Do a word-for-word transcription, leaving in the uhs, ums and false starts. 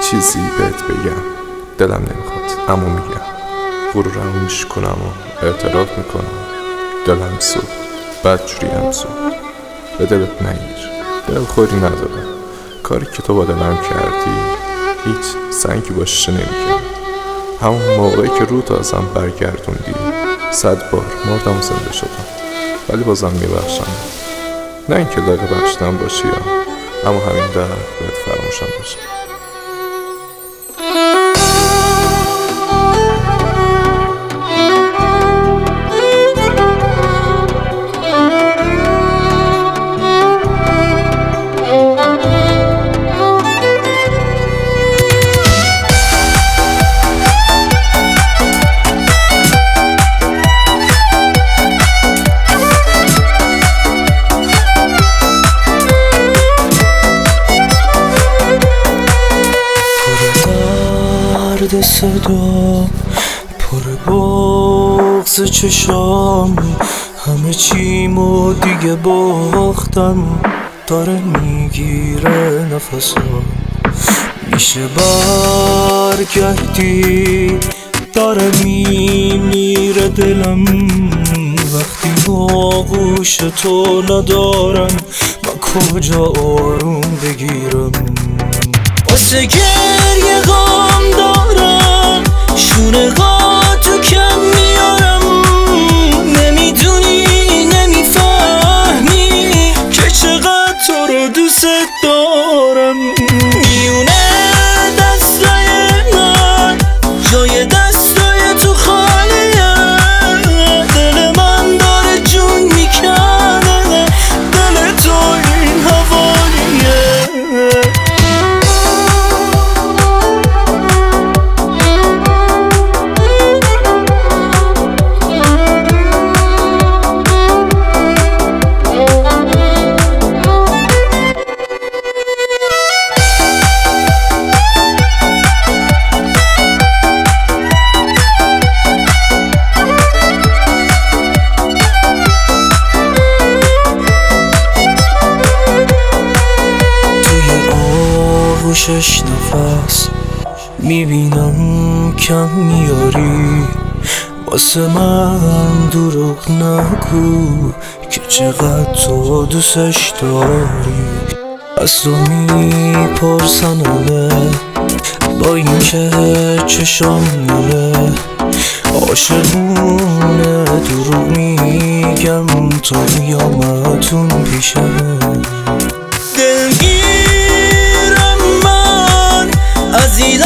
چیزی بهت بگم، دلم نمیخواد اما میگم. غرورم میشکنم و اعتراف میکنم. دلم سوخت، بدجوریم سوخت. به دلت نگیر، دل خوری ندارم. کاری که تو با دلم کردی هیچ سنگی باشش نمیکرد. همون موقعی که رو تا ازم برگردوندی صد بار مردم و زنده شدم، ولی بازم میبخشم. نه اینکه لایق بخشیدن باشی، اما همین درد باید فراموشم باشه. درد صدا پر بغض چشام، همه چیمو دیگه باختم، داره میگیره نفسام. میشه برگردی، داره میمیره دلم، وقتی آغوش تو ندارم من کجا آروم بگیرم. واسه گریه غم دارم، شونه تو کم میارم. نمیدونی نمیفهمی که چقدر تو رو دوست دارم. میونه دستای من جای دستای تو خالیه، دل من داره جون میکنه، دل تو این حوالیه. شش نفس میبینم کم میاری، واسه من دروغ نگو که چقدر تو دوستش داری. از تو میپرسن همه با این که چشام نره، عاشقونه دروغ میگم تا قیامتون پیشه. دلگیرم من از این